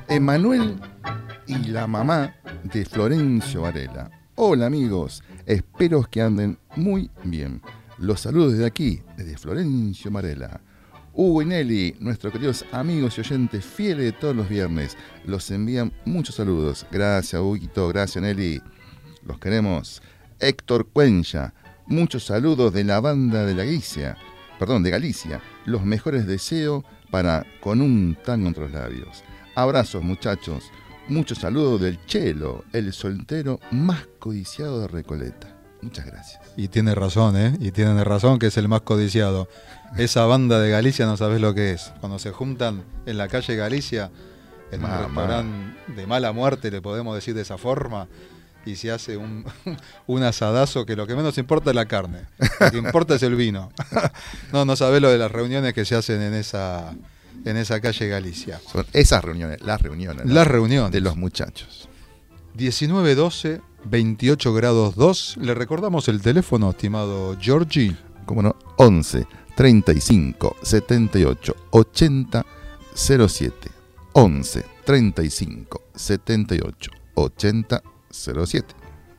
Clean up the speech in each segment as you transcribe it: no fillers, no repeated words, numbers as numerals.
Emanuel y la mamá de Florencio Varela. Hola amigos, espero que anden muy bien. Los saludos desde aquí, desde Florencio Varela. Hugo y Nelly, nuestros queridos amigos y oyentes fieles de todos los viernes, los envían muchos saludos. Gracias Huguito, gracias Nelly, los queremos. Héctor Cuencha, muchos saludos de la banda de de Galicia. Los mejores deseos para Con un tango entre los labios. Abrazos muchachos, muchos saludos del Chelo, el soltero más codiciado de Recoleta. Muchas gracias. Y tiene razón, y tienen razón que es el más codiciado. Esa banda de Galicia no sabés lo que es. Cuando se juntan en la calle Galicia, en un restaurante de mala muerte, le podemos decir de esa forma, y se hace un asadazo que lo que menos importa es la carne, lo que importa es el vino. No sabés lo de las reuniones que se hacen en esa calle Galicia. Son esas reuniones, las reuniones. Las reuniones. De los muchachos. 1912, 28 grados 2. Le recordamos el teléfono, estimado Giorgi. Cómo no, 11 35 78 80 07. 11 35 78 80 07.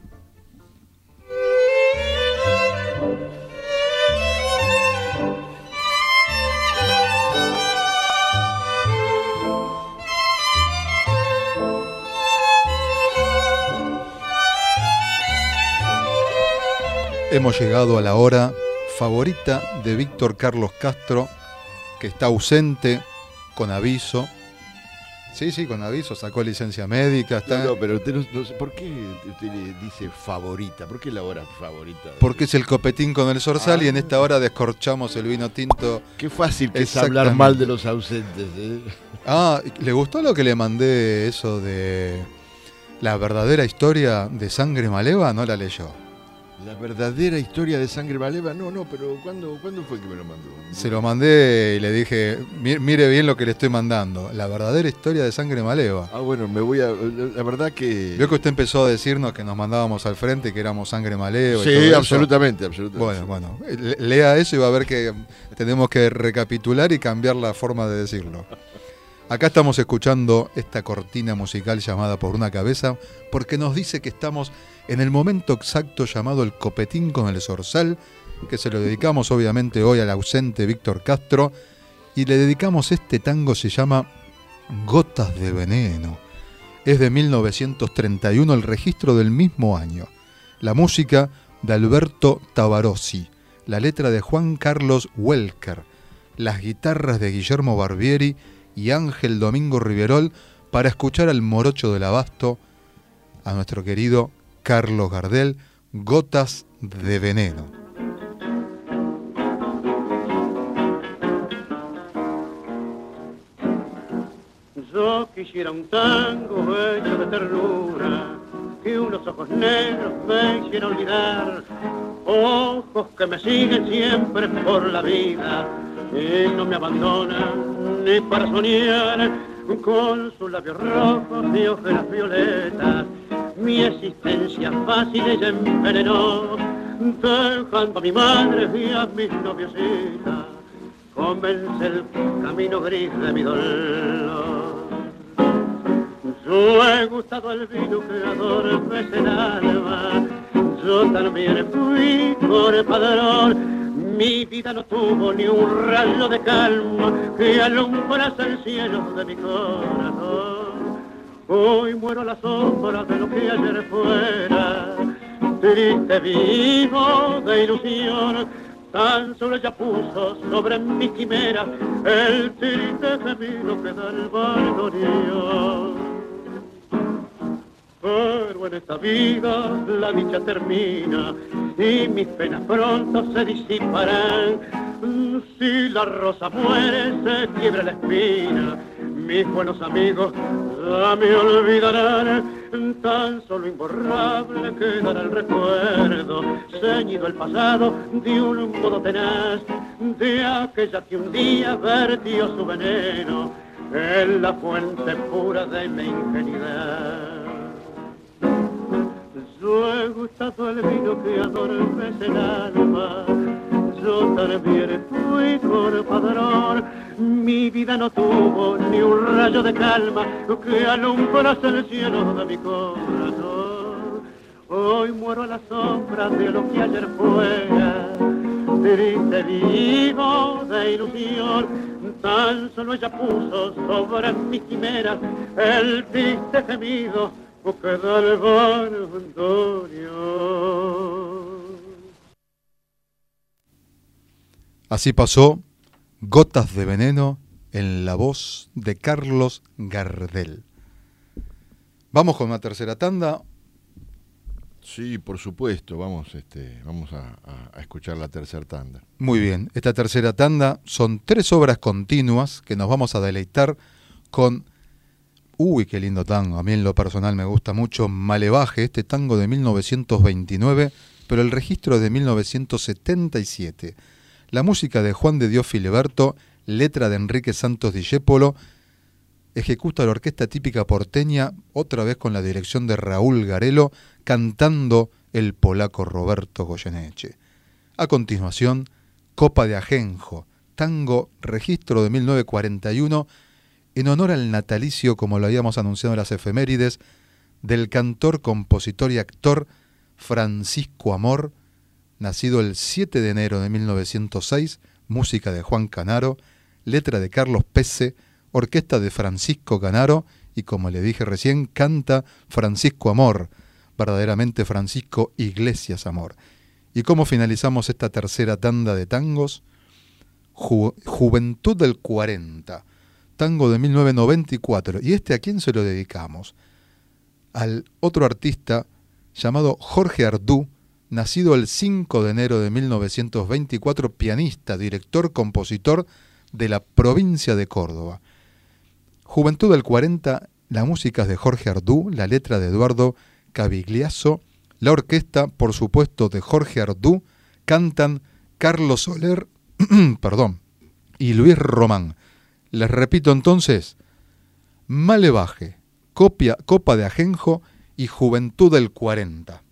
Hemos llegado a la hora favorita de Víctor Carlos Castro, que está ausente, con aviso. Sí, con aviso, sacó licencia médica. Está... No, pero usted no sé, ¿por qué usted le dice favorita? ¿Por qué la hora favorita? Porque es el copetín con el zorzal y en esta hora descorchamos el vino tinto. Qué fácil que es hablar mal de los ausentes. ¿Le gustó lo que le mandé, eso de la verdadera historia de Sangre Maleva? ¿No la leyó? La verdadera historia de Sangre Maleva, no, pero ¿cuándo fue que me lo mandó? Se lo mandé y le dije, mire bien lo que le estoy mandando, la verdadera historia de Sangre Maleva. Bueno, la verdad que... Vio que usted empezó a decirnos que nos mandábamos al frente, que éramos Sangre Maleva. Sí, y todo absolutamente. Bueno, lea eso y va a ver que tenemos que recapitular y cambiar la forma de decirlo. Acá estamos escuchando esta cortina musical llamada Por una cabeza, porque nos dice que estamos en el momento exacto llamado el copetín con el zorzal, que se lo dedicamos obviamente hoy al ausente Víctor Castro, y le dedicamos este tango, se llama Gotas de Veneno. Es de 1931, el registro del mismo año. La música de Alberto Tabarossi, la letra de Juan Carlos Welker, las guitarras de Guillermo Barbieri y Ángel Domingo Riverol, para escuchar al morocho del Abasto, a nuestro querido Carlos Gardel, Gotas de Veneno. Yo quisiera un tango hecho de ternura, que unos ojos negros me hicieran olvidar, ojos que me siguen siempre por la vida y no me abandonan ni para soñar, con sus labios rojos y ojeras violetas. Mi existencia fácil ella envenenó, dejando a mi madre y a mis noviecitas, convence el camino gris de mi dolor. Yo he gustado el vino que adormece el alma, yo también fui por padrón. Mi vida no tuvo ni un rayo de calma que alumbrase el cielo de mi corazón. Hoy muero a la sombra de lo que ayer fuera, triste vivo de ilusión. Tan solo ella puso sobre mi quimera el triste gemido que da el bandoneón. Pero en esta vida la dicha termina y mis penas pronto se disiparán. Si la rosa muere se quiebra la espina, mis buenos amigos ya me olvidarán. Tan solo imborrable quedará el recuerdo, ceñido el pasado de un modo tenaz, de aquella que un día vertió su veneno en la fuente pura de mi ingenuidad. Yo he gustado el vino que adormece el alma, yo también fui por padrón. Mi vida no tuvo ni un rayo de calma que alumbrase el cielo de mi corazón. Hoy muero a la sombra de lo que ayer fuera, triste vivo de ilusión. Tan solo ella puso sobre mis quimeras el triste gemido que da el bandoneón. Así pasó Gotas de veneno en la voz de Carlos Gardel. Vamos con una tercera tanda. Sí, por supuesto, vamos a escuchar la tercera tanda. Muy bien, esta tercera tanda son 3 obras continuas que nos vamos a deleitar con... Uy, qué lindo tango, a mí en lo personal me gusta mucho, Malevaje, este tango de 1929, pero el registro es de 1977. La música de Juan de Dios Filiberto, letra de Enrique Santos Discépolo, ejecuta la orquesta típica porteña, otra vez con la dirección de Raúl Garelo, cantando el polaco Roberto Goyeneche. A continuación, Copa de Ajenjo, tango registro de 1941, en honor al natalicio, como lo habíamos anunciado en las efemérides, del cantor, compositor y actor Francisco Amor, nacido el 7 de enero de 1906, música de Juan Canaro, letra de Carlos Pese, orquesta de Francisco Canaro, y como le dije recién, canta Francisco Amor, verdaderamente Francisco Iglesias Amor. ¿Y cómo finalizamos esta tercera tanda de tangos? Juventud del 40, tango de 1994. ¿Y a quién se lo dedicamos? Al otro artista llamado Jorge Ardú, nacido el 5 de enero de 1924, pianista, director, compositor de la provincia de Córdoba. Juventud del 40, la música es de Jorge Ardú, la letra de Eduardo Cavigliazo, la orquesta, por supuesto, de Jorge Ardú, cantan Carlos Soler y Luis Román. Les repito entonces, Malevaje, Copa de Ajenjo y Juventud del 40.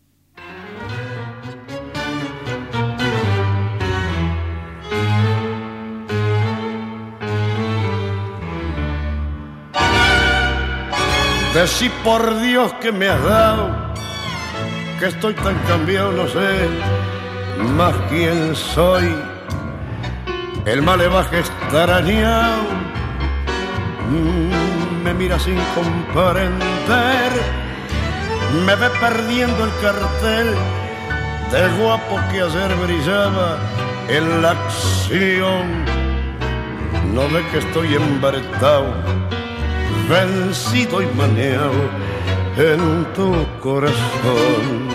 Decí por Dios que me has dado, que estoy tan cambiado, no sé más quién soy. El malevaje extrañado me mira sin comprender, me ve perdiendo el cartel de guapo que ayer brillaba en la acción. No ve que estoy embaretado, vencido y maneado en tu corazón.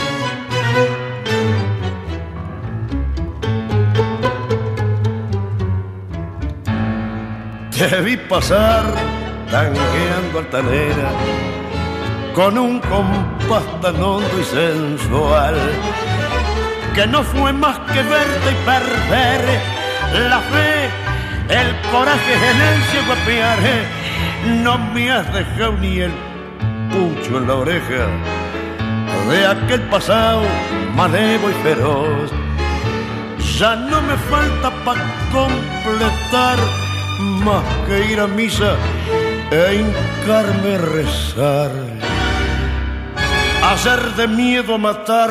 Te vi pasar tangueando altanera con un compás tan hondo y sensual que no fue más que verte y perder la fe, el coraje en el ciego apear. No me has dejado ni el pucho en la oreja de aquel pasado malevo y feroz. Ya no me falta para completar más que ir a misa e hincarme a rezar. Hacer de miedo a matar,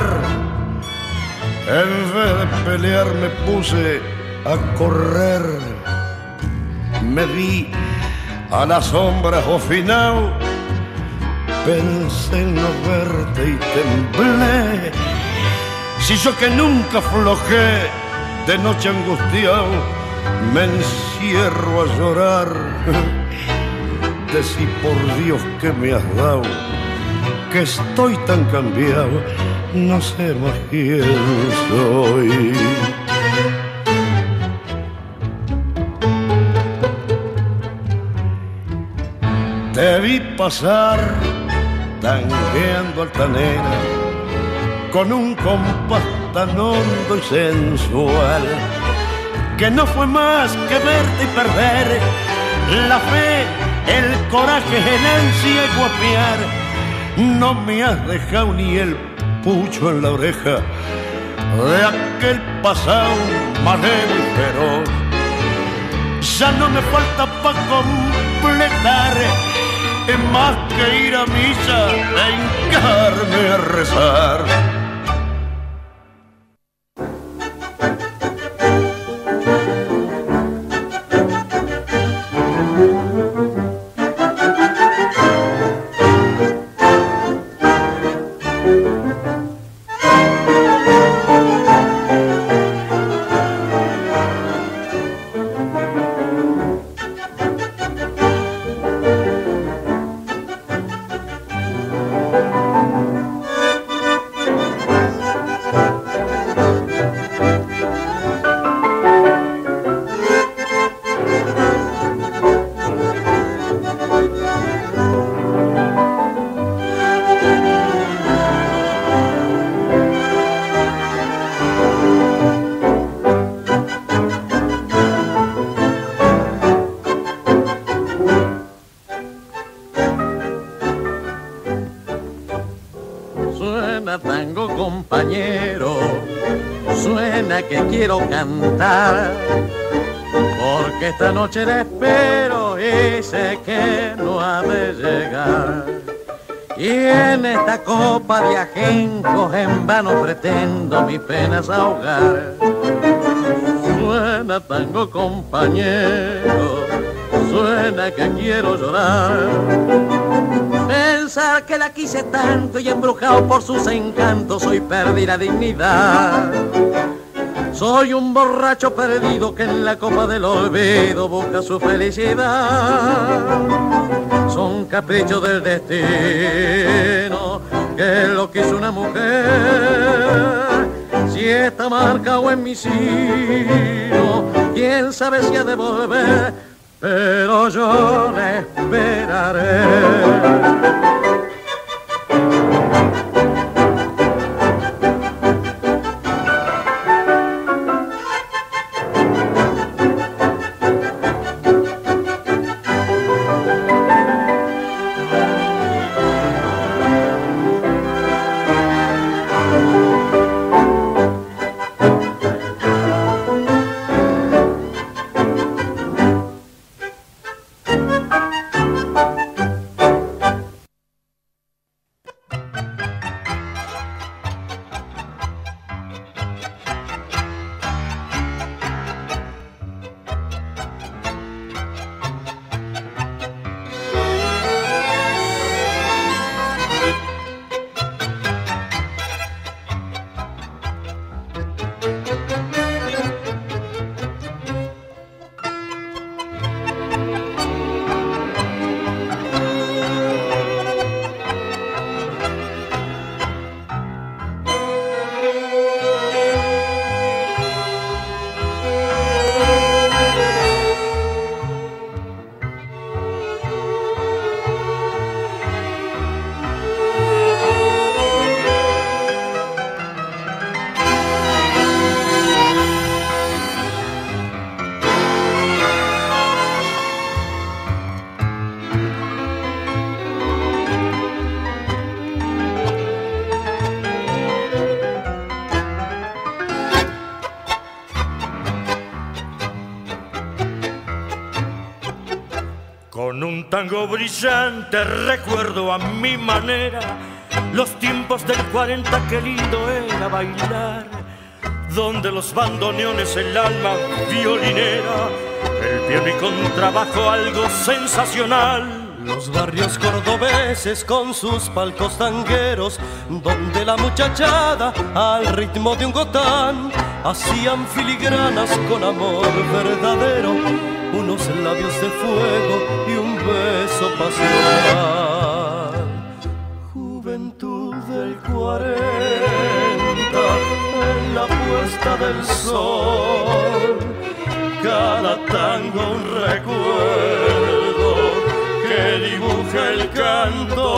en vez de pelear me puse a correr. Me vi a la sombra ofinao, pensé en no verte y temblé. Si yo que nunca aflojé, de noche angustiado me encierro a llorar. Decí por Dios que me has dado, que estoy tan cambiado, no sé más quién soy. Te vi pasar tangueando altanera con un compás tan hondo y sensual que no fue más que verte y perder la fe, el coraje en el ciego apiar. No me has dejado ni el pucho en la oreja de aquel pasado malevo y feroz. ya no me falta para completar. Es más que ir a misa e hincarme a rezar. Cantar, porque esta noche la espero y sé que no ha de llegar. Y en esta copa de ajencos en vano pretendo mis penas ahogar. Suena tango compañero, suena que quiero llorar. Pensar que la quise tanto y embrujado por sus encantos hoy perdí la dignidad. Soy un borracho perdido que en la copa del olvido busca su felicidad. Son caprichos del destino que lo quiso una mujer. Si está marcado en mi sino, quién sabe si ha de volver, pero yo le esperaré. Con un tango brillante recuerdo a mi manera los tiempos del 40, qué lindo era bailar, donde los bandoneones, el alma violinera, el piano y contrabajo algo sensacional. Los barrios cordobeses con sus palcos tangueros, donde la muchachada al ritmo de un gotán hacían filigranas con amor verdadero, unos labios de fuego y un beso pasional. Juventud del 40, en la puesta del sol, cada tango un recuerdo que dibuja el canto.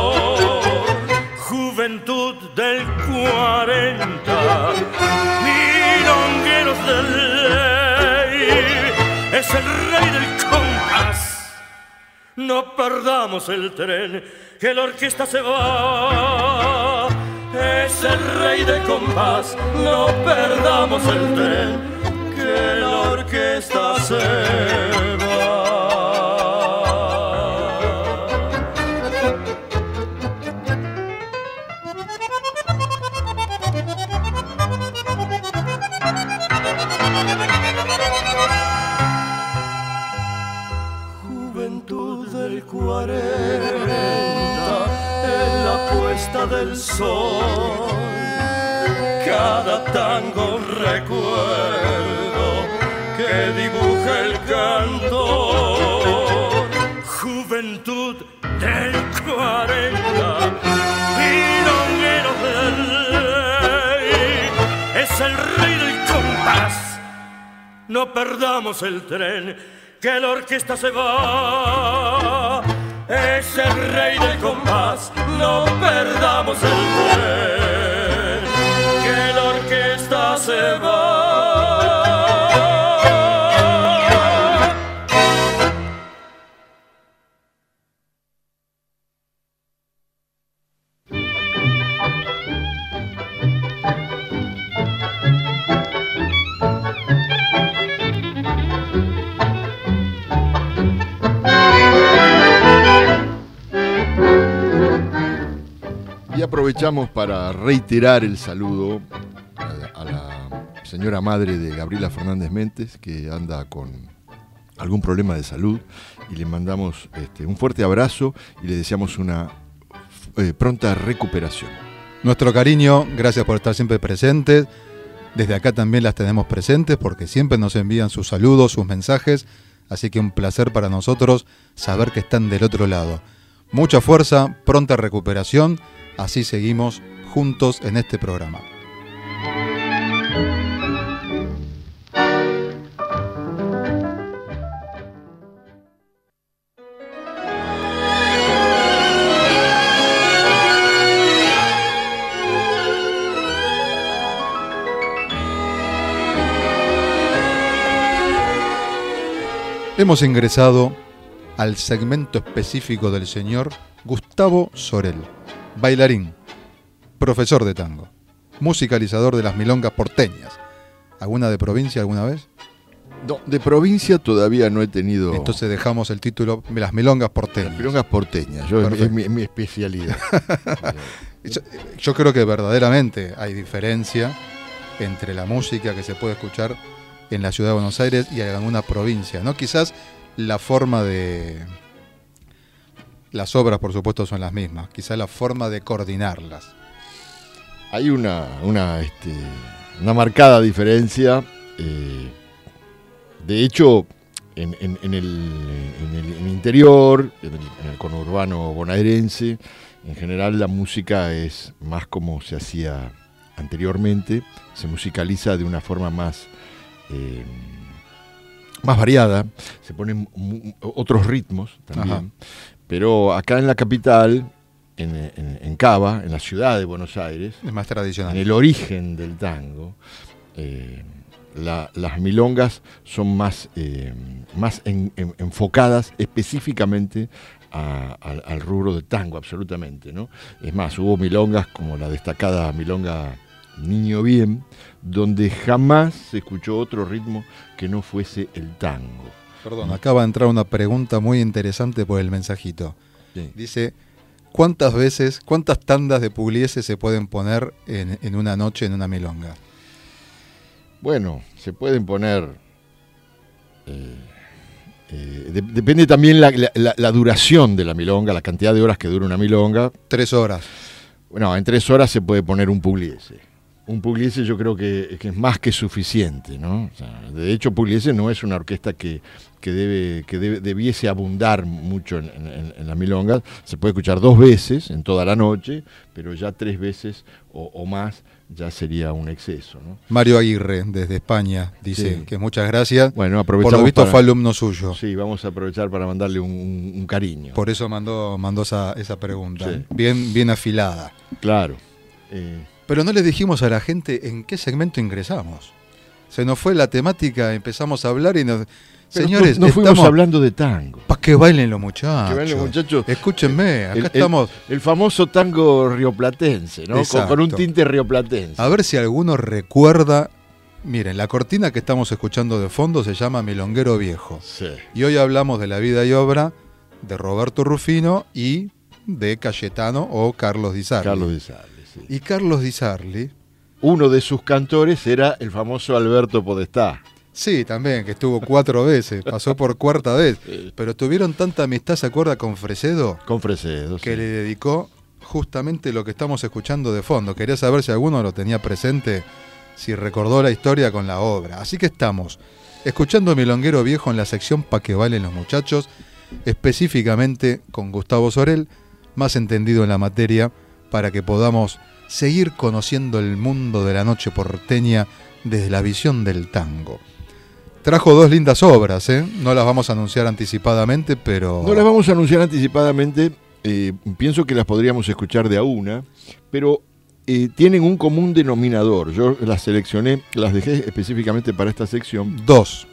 Juventud del 40, milongueros de ley, es el rey del compás. No perdamos el tren, que la orquesta se va. Es el rey del compás, no perdamos el tren, que la orquesta orquesta se va. Juventud del 40, en la puesta del sol, cada tango un recuerdo que dibuja el cantor. Juventud del 40, milongueros del rey, es el rey del compás. No perdamos el tren, que la orquesta se va. Es el rey del compás, no perdamos el tren, que la orquesta se va. Y aprovechamos para reiterar el saludo a la señora madre de Gabriela Fernández Méndez, que anda con algún problema de salud, y le mandamos un fuerte abrazo y le deseamos una pronta recuperación. Nuestro cariño, gracias por estar siempre presentes. Desde acá también las tenemos presentes porque siempre nos envían sus saludos, sus mensajes, así que un placer para nosotros saber que están del otro lado. Mucha fuerza, pronta recuperación. Así seguimos juntos en este programa. Hemos ingresado al segmento específico del señor Gustavo Sorel. Bailarín, profesor de tango, musicalizador de las milongas porteñas. ¿Alguna de provincia alguna vez? No, de provincia todavía no he tenido. Entonces dejamos el título de las milongas porteñas. Las milongas porteñas, es mi especialidad. Yo creo que verdaderamente hay diferencia entre la música que se puede escuchar en la ciudad de Buenos Aires y en alguna provincia, ¿no? Quizás la forma de... Las obras, por supuesto, son las mismas. Quizá la forma de coordinarlas. Hay una marcada diferencia. De hecho, en el interior, en el conurbano bonaerense, en general la música es más como se hacía anteriormente. Se musicaliza de una forma más variada. Se ponen otros ritmos también. Ajá. Pero acá en la capital, en Cava, en la ciudad de Buenos Aires, es más tradicional. En el origen del tango, las milongas son más enfocadas específicamente al rubro del tango, absolutamente, ¿no? Es más, hubo milongas como la destacada milonga Niño Bien, donde jamás se escuchó otro ritmo que no fuese el tango. Perdón, acaba de entrar una pregunta muy interesante por el mensajito. Sí. Dice, ¿cuántas tandas de Pugliese se pueden poner en una noche en una milonga? Bueno, se pueden poner... depende también la duración de la milonga, la cantidad de horas que dura una milonga. 3 horas. Bueno, en 3 horas se puede poner un Pugliese. Un Pugliese yo creo que es más que suficiente, ¿no? O sea, de hecho, Pugliese no es una orquesta que debiese abundar mucho en las milongas. Se puede escuchar 2 veces en toda la noche, pero ya 3 veces o más ya sería un exceso, ¿no? Mario Aguirre, desde España, dice que muchas gracias. Bueno, aprovechamos. Por lo visto fue alumno suyo. Sí, vamos a aprovechar para mandarle un cariño. Por eso mandó esa pregunta. Sí. Bien afilada. Claro. Pero no le dijimos a la gente en qué segmento ingresamos. Se nos fue la temática, empezamos a hablar y nos... Pero señores, no fuimos hablando de tango. Para que bailen los muchachos. Que bailen los muchachos. Escúchenme, acá estamos. El famoso tango rioplatense, ¿no? Con un tinte rioplatense. A ver si alguno recuerda Miren, la cortina que estamos escuchando de fondo se llama Milonguero Viejo. Sí. Y hoy hablamos de la vida y obra de Roberto Rufino y de Cayetano o Carlos Di Sarli. Carlos Di Sarli, sí. Y Carlos Di Sarli, Uno de sus cantores era el famoso Alberto Podestá. sí, también, que estuvo 4 veces, pasó por 4ª vez. Pero tuvieron tanta amistad, ¿se acuerda? Con Fresedo, Con Fresedo, que sí. le dedicó justamente lo que estamos escuchando de fondo. Quería saber si alguno lo tenía presente, si recordó la historia con la obra. Así que estamos escuchando Milonguero Viejo en la sección Pa' que bailen los muchachos, específicamente con Gustavo Sorel, más entendido en la materia, para que podamos seguir conociendo el mundo de la noche porteña desde la visión del tango. Trajo 2 lindas obras, ¿eh? No las vamos a anunciar anticipadamente, pero... No las vamos a anunciar anticipadamente, pienso que las podríamos escuchar de a una, pero tienen un común denominador. Yo las seleccioné, las dejé específicamente para esta sección. 2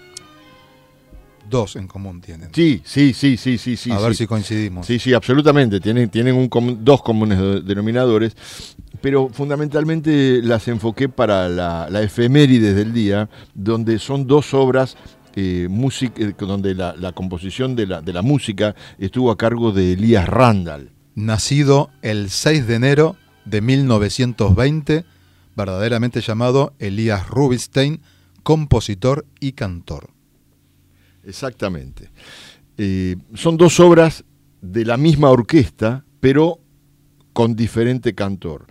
en común tienen. Sí. A ver si coincidimos. Sí, absolutamente. Tienen dos comunes denominadores, pero fundamentalmente las enfoqué para la efemérides del día, donde son 2 obras donde la composición de la música estuvo a cargo de Elías Randall. Nacido el 6 de enero de 1920, verdaderamente llamado Elías Rubinstein, compositor y cantor. Exactamente. Son 2 obras de la misma orquesta, pero con diferente cantor.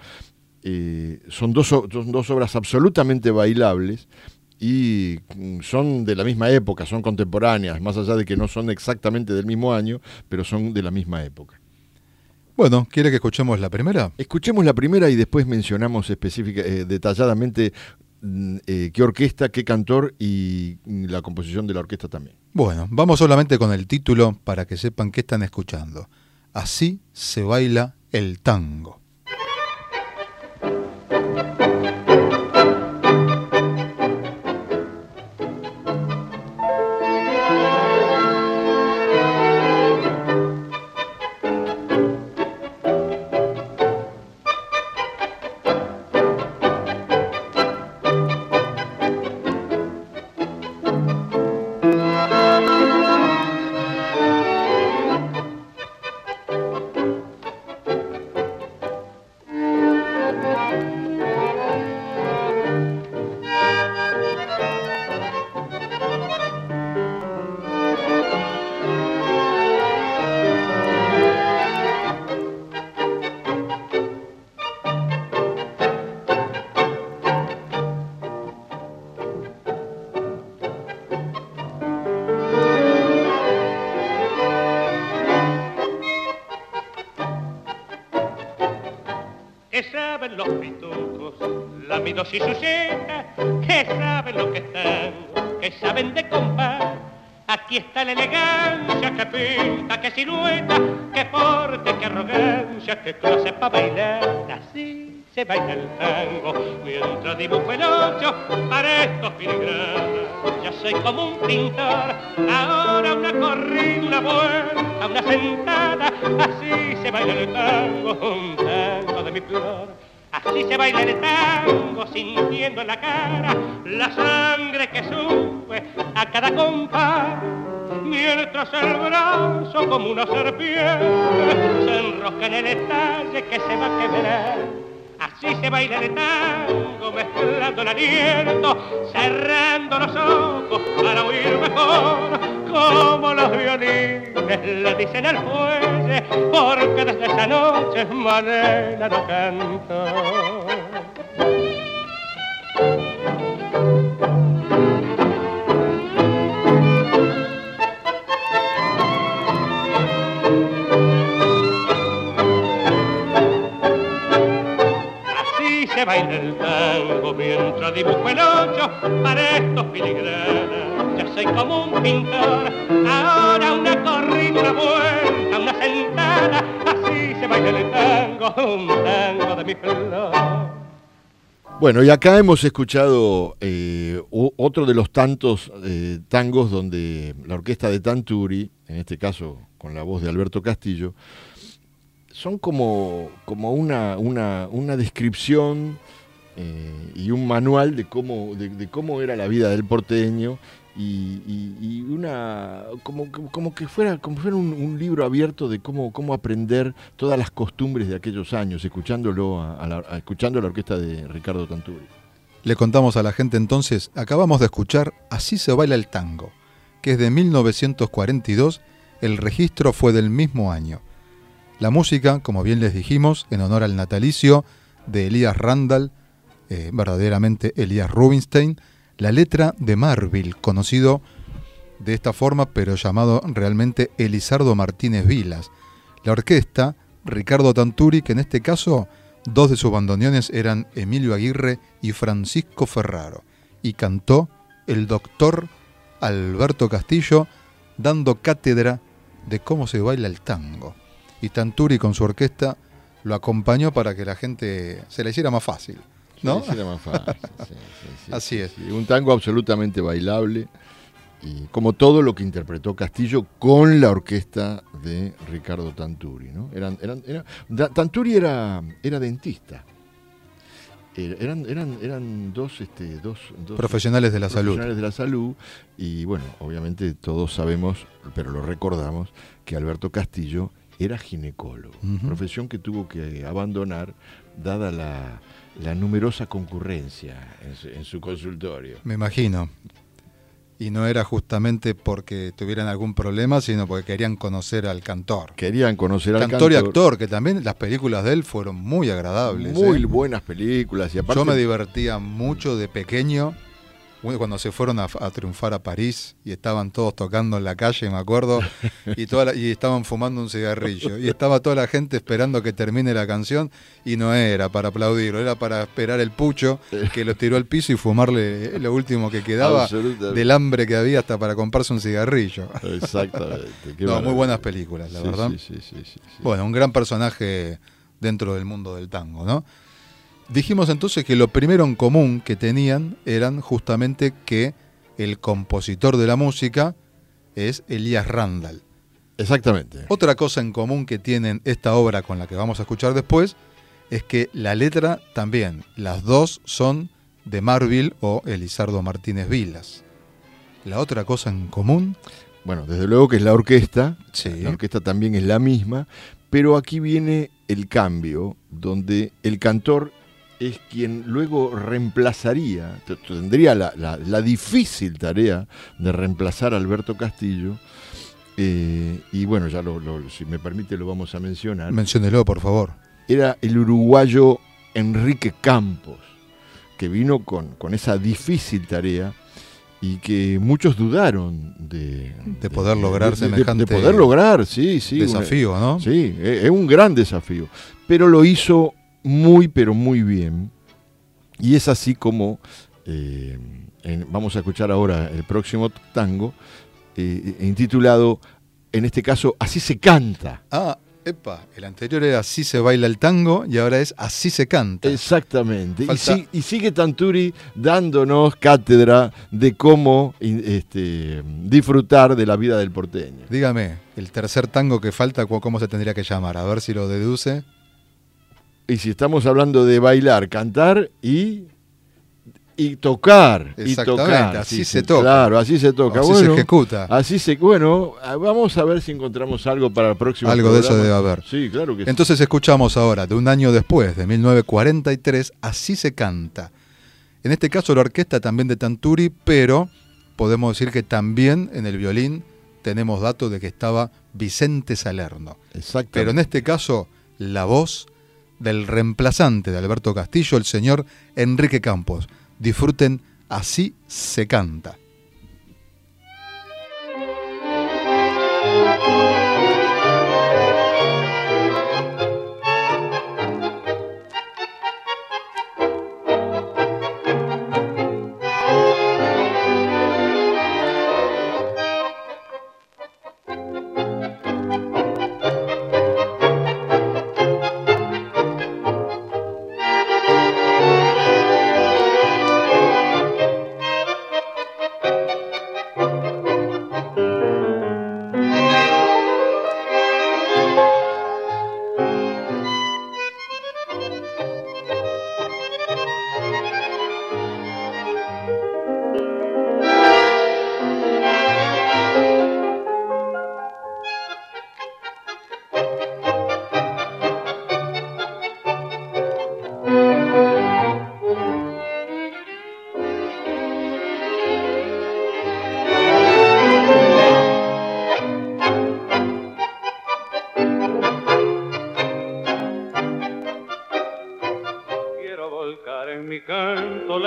Son dos obras absolutamente bailables y son de la misma época, son contemporáneas, más allá de que no son exactamente del mismo año, pero son de la misma época. Bueno, ¿quiere que escuchemos la primera? Escuchemos la primera y después mencionamos detalladamente qué orquesta, qué cantor y la composición de la orquesta también. Bueno, vamos solamente con el título para que sepan qué están escuchando. Así se baila el tango. Que saben los pitucos, lámidos y sujetas, que saben lo que están, que saben de compás. Aquí está la elegancia que pinta, que silueta, que porte, que arrogancia, que clase para bailar. Así se baila el tango, mientras dibujo el 8 para estos filigranas. Ya soy como un pintor, ahora una corrida, una vuelta, una sentada. Así se baila el tango, un tango de mi flor. Así se baila el tango, sintiendo en la cara la sangre que sube a cada compás. Mientras el brazo como una serpiente se enrosca en el estalle que se va a quebrar. Así se baila el tango, mezclando el aliento, cerrando los ojos para oír mejor, como los violines le dicen al fuelle, porque desde esa noche Manela no canto. Se baila el tango mientras dibujo el 8 para estos filigranas. Ya soy como un pintor, ahora una corrida, una vuelta, una sentada. Así se baila el tango, un tango de mi flor. Bueno, y acá hemos escuchado otro de los tantos tangos donde la orquesta de Tanturi, en este caso con la voz de Alberto Castillo, son como una descripción y un manual de cómo era la vida del porteño y una como que fuera un libro abierto de cómo aprender todas las costumbres de aquellos años, escuchando la orquesta de Ricardo Tanturi. Le contamos a la gente entonces, acabamos de escuchar Así se baila el tango, que es de 1942, el registro fue del mismo año. La música, como bien les dijimos, en honor al natalicio de Elías Randall, verdaderamente Elías Rubinstein, la letra de Marvil, conocido de esta forma, pero llamado realmente Elizardo Martínez Vilas. La orquesta, Ricardo Tanturi, que en este caso dos de sus bandoneones eran Emilio Aguirre y Francisco Ferraro, y cantó el doctor Alberto Castillo, dando cátedra de cómo se baila el tango. Y Tanturi con su orquesta lo acompañó para que la gente se la hiciera más fácil, ¿no? Se la hiciera más fácil, sí. Así es. Sí, un tango absolutamente bailable, y como todo lo que interpretó Castillo con la orquesta de Ricardo Tanturi, ¿no? Tanturi era dentista. Eran dos profesionales de la salud. Profesionales de la salud, y bueno, obviamente todos sabemos, pero lo recordamos, que Alberto Castillo era ginecólogo, profesión que tuvo que abandonar dada la numerosa concurrencia en su consultorio. Me imagino. Y no era justamente porque tuvieran algún problema, sino porque querían conocer al cantor. Querían conocer al cantor. Cantor y actor, que también las películas de él fueron muy agradables. Muy buenas películas. Y aparte, yo me divertía mucho de pequeño, cuando se fueron a triunfar a París y estaban todos tocando en la calle, me acuerdo, y estaban fumando un cigarrillo. Y estaba toda la gente esperando que termine la canción, y no era para aplaudirlo, era para esperar el pucho que lo tiró al piso y fumarle lo último que quedaba del hambre que había hasta para comprarse un cigarrillo. Exactamente. No, muy buenas películas, la verdad. Sí. Bueno, un gran personaje dentro del mundo del tango, ¿no? Dijimos entonces que lo primero en común que tenían eran justamente que el compositor de la música es Elías Randall. Exactamente. Otra cosa en común que tienen esta obra con la que vamos a escuchar después es que la letra también, las dos son de Marvil o Elizardo Martínez Vilas. La otra cosa en común... Bueno, desde luego que es la orquesta, sí. La orquesta también es la misma, pero aquí viene el cambio, donde el cantor es quien luego reemplazaría, tendría la difícil tarea de reemplazar a Alberto Castillo, y bueno, ya si me permite lo vamos a mencionar. Menciónelo, por favor. Era el uruguayo Enrique Campos, que vino con esa difícil tarea y que muchos dudaron de poder lograr semejante de poder lograr, sí. Desafío, ¿no? Sí, es un gran desafío, pero lo hizo pero muy bien, y es así como vamos a escuchar ahora el próximo tango, intitulado, en este caso, Así se canta. El anterior era Así se baila el tango y ahora es Así se canta. Exactamente. Y sigue Tanturi dándonos cátedra de cómo disfrutar de la vida del porteño. Dígame, el tercer tango que falta, ¿cómo se tendría que llamar? A ver si lo deduce. Y si estamos hablando de bailar, cantar y tocar. Exactamente, así se toca. Claro, así se toca. Así se ejecuta. Vamos a ver si encontramos algo para el próximo Algo programa. de eso debe haber. Sí, claro que sí. Entonces escuchamos ahora, de un año después, de 1943, Así se canta. En este caso la orquesta también de Tanturi, pero podemos decir que también en el violín tenemos datos de que estaba Vicente Salerno. Exacto. Pero en este caso, la voz del reemplazante de Alberto Castillo, el señor Enrique Campos. Disfruten Así se canta.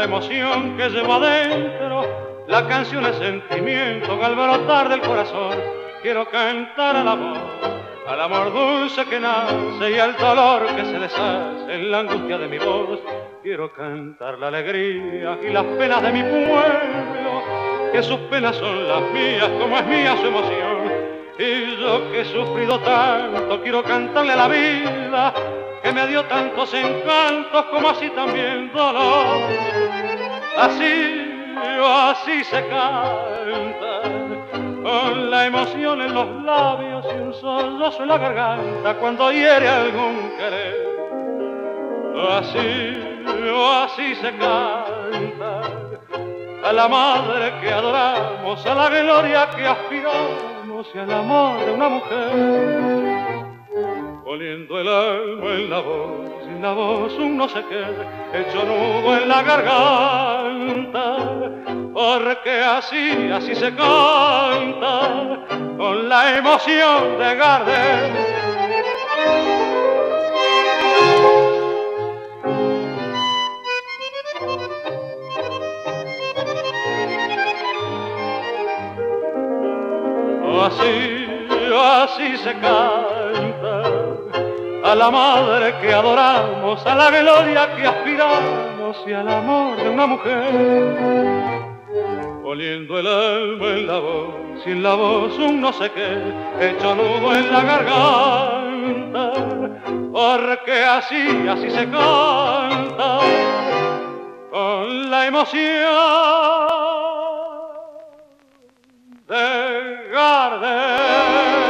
la emoción que llevo adentro, la canción es sentimiento que al brotar del corazón quiero cantar al amor dulce que nace y al dolor que se deshace en la angustia de mi voz. Quiero cantar la alegría y las penas de mi pueblo, que sus penas son las mías, como es mía su emoción. Y yo que he sufrido tanto, quiero cantarle a la vida, que me dio tantos encantos, como así también dolor. Así se canta, con la emoción en los labios y un sollozo en la garganta, cuando hiere algún querer. Así se canta, a la madre que adoramos, a la gloria que aspiramos y al amor de una mujer. Poniendo el alma en la voz, sin la voz un no sé qué, hecho nudo en la garganta, porque así se canta, con la emoción de Gardel. Así se canta, a la madre que adoramos, a la gloria que aspiramos y al amor de una mujer. Poniendo el alma en la voz, sin la voz un no sé qué, hecho nudo en la garganta, porque así se canta, con la emoción de Gardel.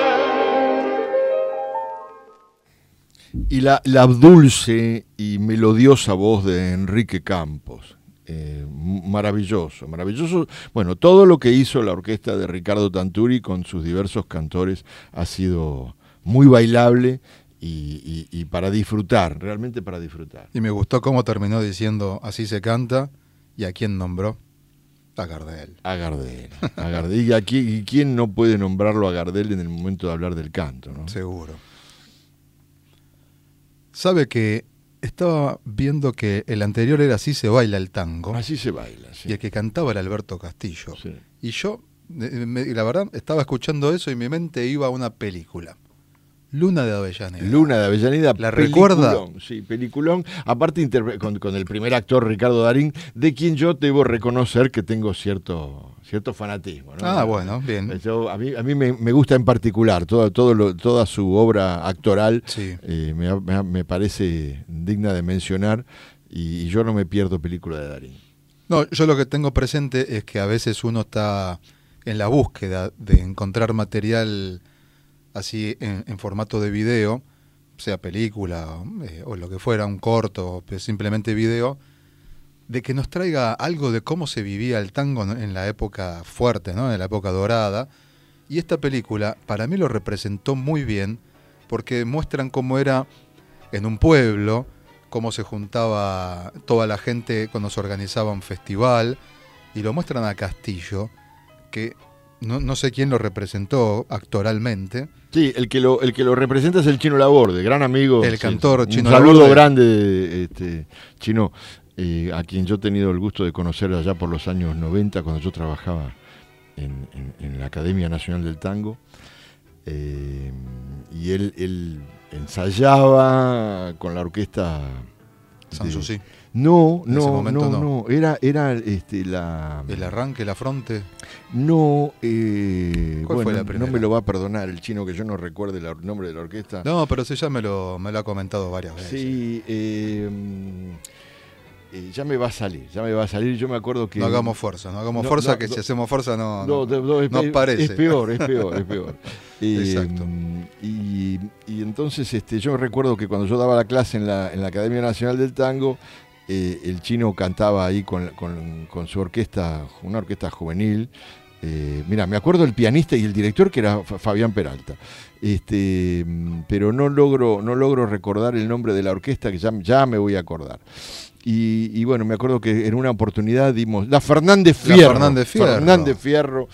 Y la dulce y melodiosa voz de Enrique Campos. Maravilloso. Bueno, todo lo que hizo la orquesta de Ricardo Tanturi con sus diversos cantores ha sido muy bailable y para disfrutar, realmente para disfrutar. Y me gustó cómo terminó diciendo así se canta, y a quién nombró. A Gardel. A Gardel. ¿Y quién no puede nombrarlo a Gardel en el momento de hablar del canto, ¿no? Seguro. Sabe que estaba viendo que el anterior era Así se baila el tango. Así se baila, sí. Y el que cantaba era Alberto Castillo. Sí. Y yo, la verdad, estaba escuchando eso y mi mente iba a una película. Luna de Avellaneda. Luna de Avellaneda. ¿La recuerda? Sí, peliculón. Aparte con el primer actor Ricardo Darín, de quien yo debo reconocer que tengo cierto fanatismo, ¿no? Ah, bueno, bien. A mí me gusta en particular toda su obra actoral. Sí. Me parece digna de mencionar y yo no me pierdo película de Darín. No, yo lo que tengo presente es que a veces uno está en la búsqueda de encontrar material así en formato de video, sea película o lo que fuera, un corto, o simplemente video, de que nos traiga algo de cómo se vivía el tango en la época fuerte, ¿no? En la época dorada. Y esta película para mí lo representó muy bien, porque muestran cómo era en un pueblo, cómo se juntaba toda la gente cuando se organizaba un festival, y lo muestran a Castillo, que no sé quién lo representó actoralmente. Sí, el que lo representa es el Chino Laborde, gran amigo. El cantor Chino Laborde. Un saludo Laborde. grande, Chino, a quien yo he tenido el gusto de conocer allá por los años 90, cuando yo trabajaba en la Academia Nacional del Tango. Y él ensayaba con la orquesta Sanssouci. No. Era el arranque, la fronte. No, ¿Cuál fue la primera? No me lo va a perdonar el Chino que yo no recuerde el nombre de la orquesta. No, pero sí ya me lo ha comentado varias veces. Sí, ya me va a salir. Yo me acuerdo que no hagamos fuerza, si hacemos fuerza no parece. Es peor. Exacto. Y entonces yo recuerdo que cuando yo daba la clase en la Academia Nacional del Tango, el Chino cantaba ahí con su orquesta, una orquesta juvenil, Mira, me acuerdo del pianista y el director, que era Fabián Peralta. Pero no logro recordar el nombre de la orquesta, que ya me voy a acordar. Y bueno, me acuerdo que en una oportunidad dimos la Fernández Fierro.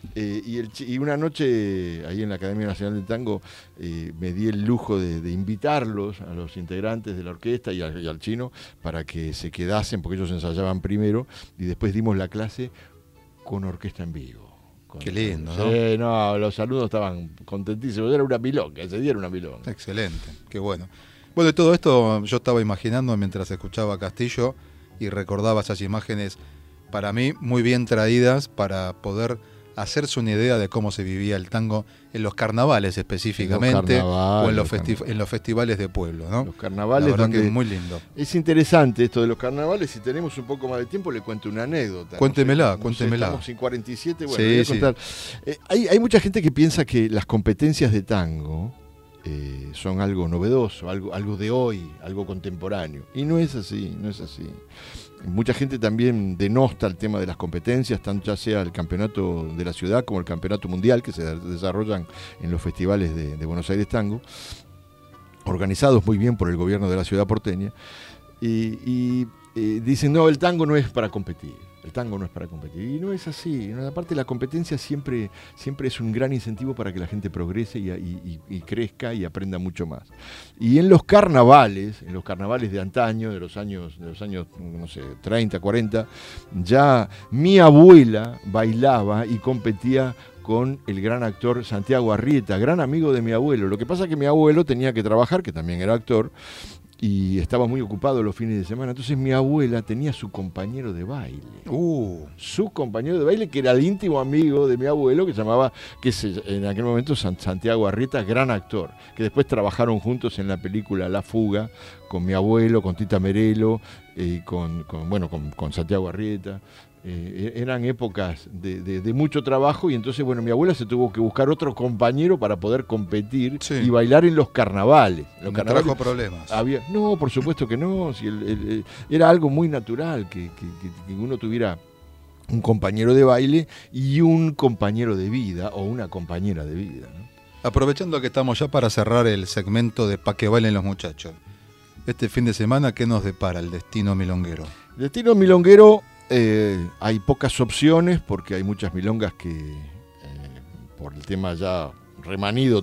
Y una noche ahí en la Academia Nacional del Tango me di el lujo de invitarlos a los integrantes de la orquesta y al chino para que se quedasen, porque ellos ensayaban primero, y después dimos la clase con orquesta en vivo. Qué lindo, ¿no? Sí, no, los alumnos estaban contentísimos. Era una milonga, ese día era una milonga. Excelente, qué bueno. Bueno, de todo esto yo estaba imaginando mientras escuchaba a Castillo y recordaba esas imágenes, para mí muy bien traídas para poder hacerse una idea de cómo se vivía el tango en los carnavales específicamente, o en los festivales de pueblo, ¿no? Los carnavales, la verdad donde que es muy lindo. Es interesante esto de los carnavales. Si tenemos un poco más de tiempo, le cuento una anécdota. Cuéntemela, no sé, cuéntemela. Estamos en 47, bueno, Sí, voy a contar. Hay mucha gente que piensa que las competencias de tango son algo novedoso, algo de hoy, algo contemporáneo. Y no es así, no es así. Mucha gente también denosta el tema de las competencias, tanto ya sea el campeonato de la ciudad como el campeonato mundial, que se desarrollan en los festivales de Buenos Aires Tango, organizados muy bien por el gobierno de la ciudad porteña, y dicen, no, el tango no es para competir. El tango no es para competir. Y no es así. Aparte, la competencia siempre es un gran incentivo para que la gente progrese y crezca y aprenda mucho más. Y en los carnavales de antaño, de los años, no sé, 30, 40, ya mi abuela bailaba y competía con el gran actor Santiago Arrieta, gran amigo de mi abuelo. Lo que pasa es que mi abuelo tenía que trabajar, que también era actor, y estaba muy ocupado los fines de semana. Entonces mi abuela tenía su compañero de baile. Su compañero de baile, que era el íntimo amigo de mi abuelo, que se llamaba, en aquel momento, Santiago Arrieta, gran actor, que después trabajaron juntos en la película La Fuga, con mi abuelo, con Tita Merelo, con Santiago Arrieta. Eran épocas de mucho trabajo, y entonces, bueno, mi abuela se tuvo que buscar otro compañero para poder competir y bailar en los carnavales. ¿No trajo problemas? No, por supuesto que no. Si era algo muy natural que uno tuviera un compañero de baile y un compañero de vida o una compañera de vida, ¿no? Aprovechando que estamos ya para cerrar el segmento de Pa' que bailen los muchachos, este fin de semana, ¿qué nos depara el destino milonguero? El destino milonguero, hay pocas opciones porque hay muchas milongas que, por el tema ya remanido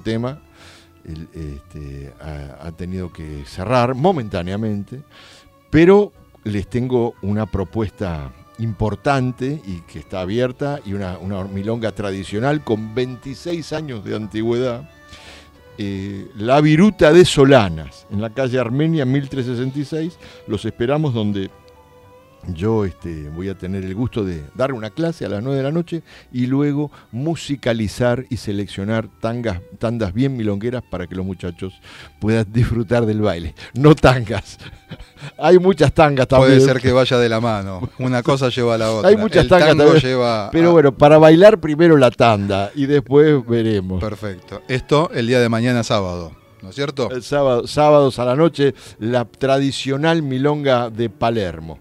ha tenido que cerrar momentáneamente, pero les tengo una propuesta importante y que está abierta, y una milonga tradicional con 26 años de antigüedad. La Viruta de Solanas, en la calle Armenia 1366. Los esperamos, donde yo voy a tener el gusto de dar una clase a las 9 de la noche y luego musicalizar y seleccionar tandas bien milongueras para que los muchachos puedan disfrutar del baile. No tangas. Hay muchas tangas también. Puede ser que vaya de la mano. Una cosa lleva a la otra. Hay muchas tangas también. Pero bueno, para bailar primero la tanda y después veremos. Perfecto. Esto el día de mañana sábado, ¿no es cierto? El sábados a la noche, la tradicional milonga de Palermo.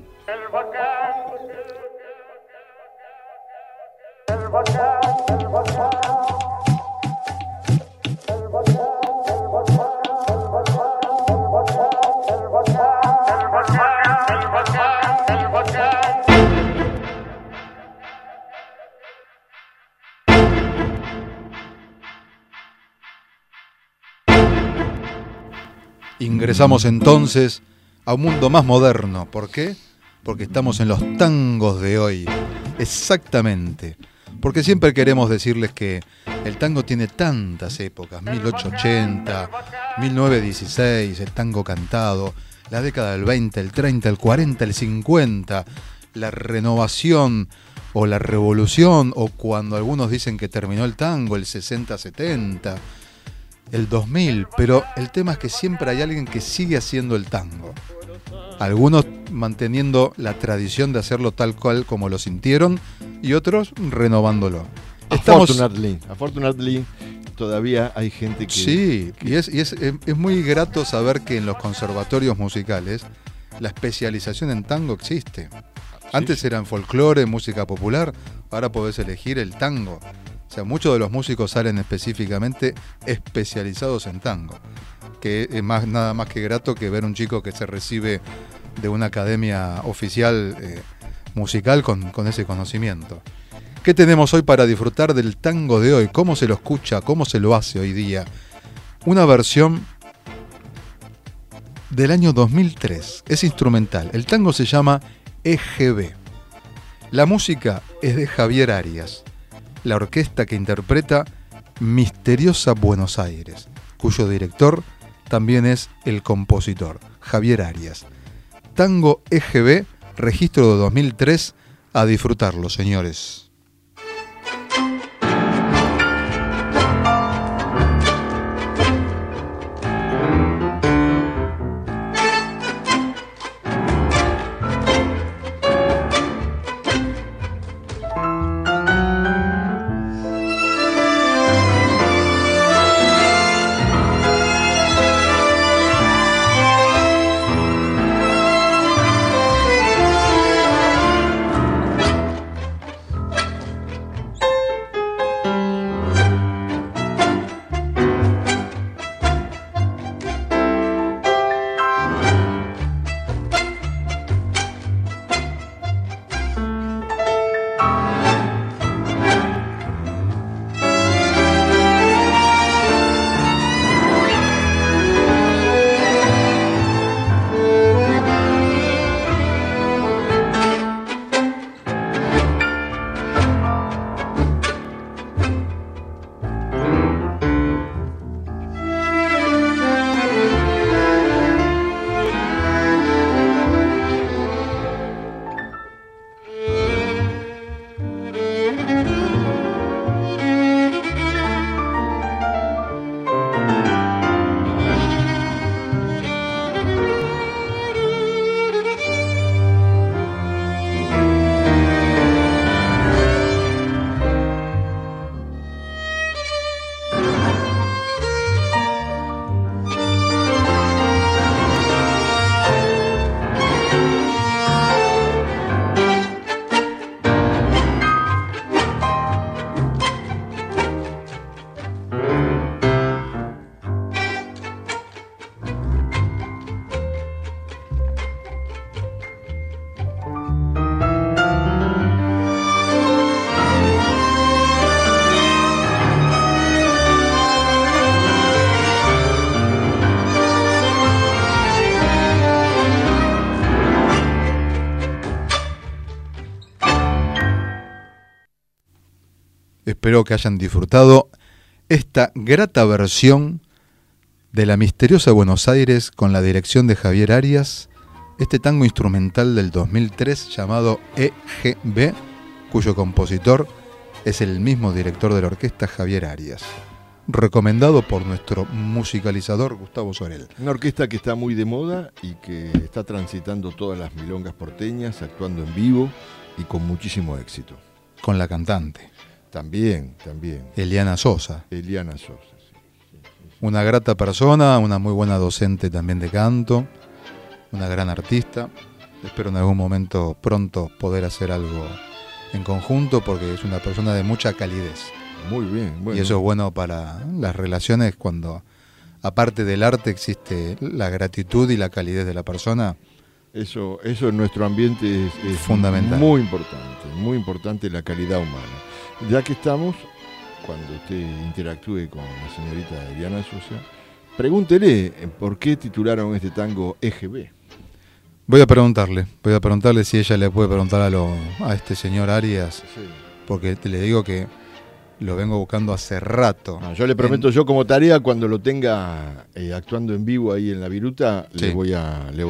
Ingresamos entonces a un mundo más moderno. ¿Por qué? Porque estamos en los tangos de hoy. Exactamente. Porque siempre queremos decirles que el tango tiene tantas épocas: 1880, 1916, el tango cantado, la década del 20, el 30, el 40, el 50, la renovación o la revolución, o cuando algunos dicen que terminó el tango, el 60-70, el 2000. Pero el tema es que siempre hay alguien que sigue haciendo el tango. Algunos manteniendo la tradición de hacerlo tal cual como lo sintieron, y otros renovándolo. Afortunadamente, todavía hay gente que... Sí, y es muy grato saber que en los conservatorios musicales la especialización en tango existe. Antes eran folclore, música popular, ahora podés elegir el tango. O sea, muchos de los músicos salen específicamente especializados en tango, que es nada más que grato que ver un chico que se recibe de una academia oficial musical con ese conocimiento. ¿Qué tenemos hoy para disfrutar del tango de hoy? ¿Cómo se lo escucha? ¿Cómo se lo hace hoy día? Una versión del año 2003. Es instrumental. El tango se llama EGB. La música es de Javier Arias. La orquesta que interpreta Misteriosa Buenos Aires, cuyo director también es el compositor, Javier Arias. Tango EGB, registro de 2003, a disfrutarlo, señores. Espero que hayan disfrutado esta grata versión de La Misteriosa Buenos Aires con la dirección de Javier Arias, este tango instrumental del 2003 llamado EGB, cuyo compositor es el mismo director de la orquesta, Javier Arias. Recomendado por nuestro musicalizador Gustavo Sorel. Una orquesta que está muy de moda y que está transitando todas las milongas porteñas, actuando en vivo y con muchísimo éxito. Con la cantante. También. Eliana Sosa. Eliana Sosa, sí. Una grata persona, una muy buena docente también de canto, una gran artista. Espero en algún momento pronto poder hacer algo en conjunto porque es una persona de mucha calidez. Muy bien. Bueno. Y eso es bueno para las relaciones cuando, aparte del arte, existe la gratitud y la calidez de la persona. Eso en nuestro ambiente es fundamental. Muy importante la calidad humana. Ya que estamos, cuando usted interactúe con la señorita Eliana Sosa, pregúntele por qué titularon este tango EGB. Voy a preguntarle si ella le puede preguntar a este señor Arias, Sí. porque le digo que lo vengo buscando hace rato. No, yo le prometo, yo como tarea, cuando lo tenga actuando en vivo ahí en la Viruta, Sí. le voy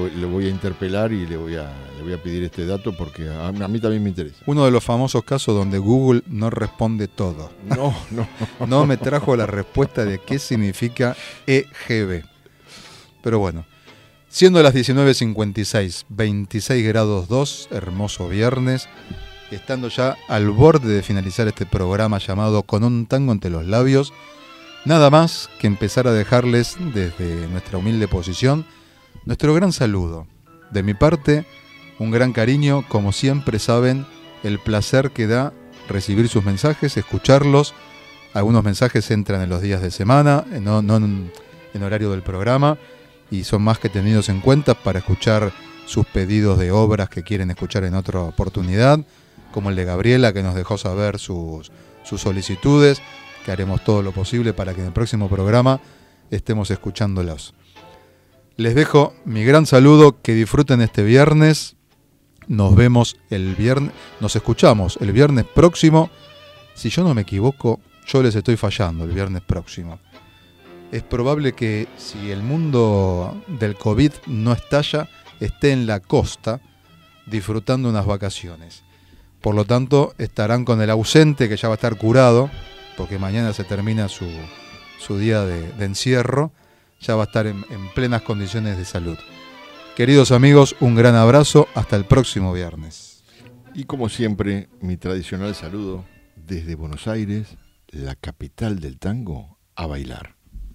a interpelar y le voy a pedir este dato porque a mí también me interesa. Uno de los famosos casos donde Google no responde todo. No. No me trajo la respuesta de qué significa EGB. Pero bueno, siendo las 19:56, 26 grados 2, hermoso viernes, estando ya al borde de finalizar este programa llamado Con un tango entre los labios, nada más que empezar a dejarles desde nuestra humilde posición nuestro gran saludo. De mi parte, un gran cariño, como siempre saben, el placer que da recibir sus mensajes, escucharlos. Algunos mensajes entran en los días de semana, no en horario del programa, y son más que tenidos en cuenta para escuchar sus pedidos de obras que quieren escuchar en otra oportunidad, como el de Gabriela, que nos dejó saber sus solicitudes, que haremos todo lo posible para que en el próximo programa estemos escuchándolos. Les dejo mi gran saludo, que disfruten este viernes. Nos vemos el viernes, nos escuchamos el viernes próximo. Si yo no me equivoco, yo les estoy fallando el viernes próximo. Es probable que si el mundo del COVID no estalla, esté en la costa disfrutando unas vacaciones. Por lo tanto, estarán con el ausente, que ya va a estar curado, porque mañana se termina su día de encierro. Ya va a estar en plenas condiciones de salud. Queridos amigos, un gran abrazo. Hasta el próximo viernes. Y como siempre, mi tradicional saludo desde Buenos Aires, la capital del tango, a bailar.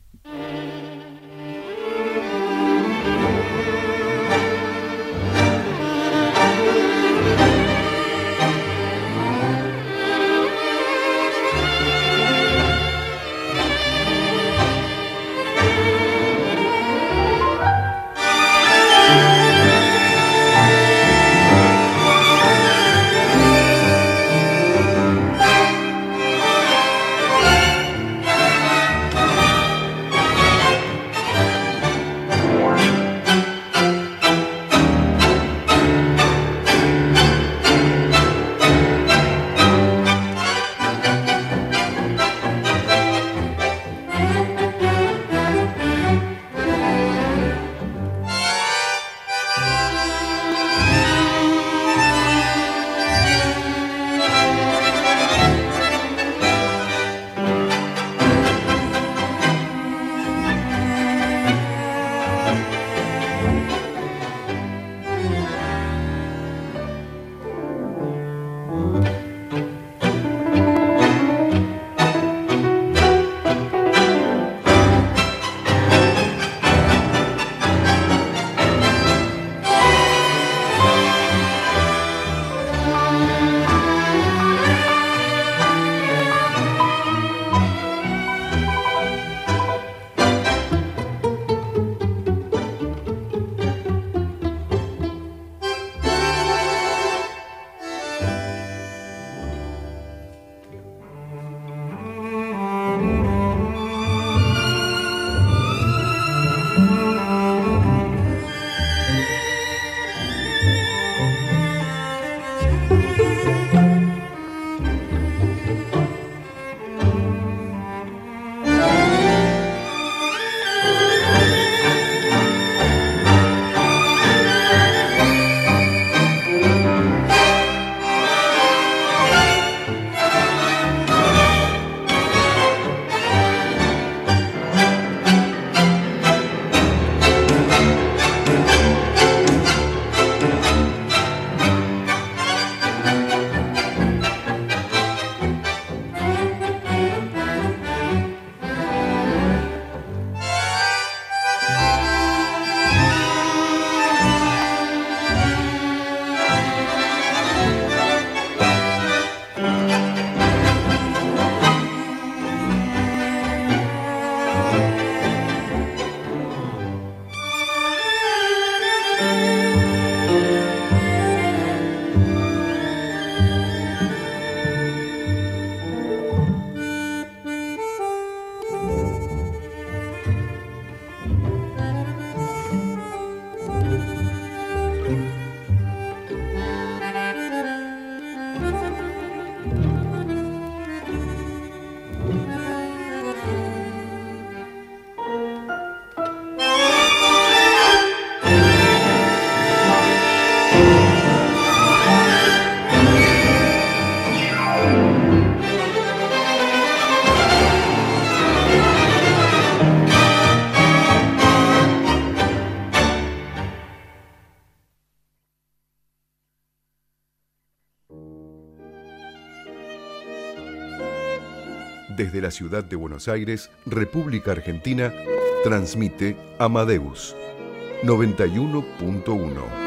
Desde la ciudad de Buenos Aires, República Argentina, transmite Amadeus 91.1.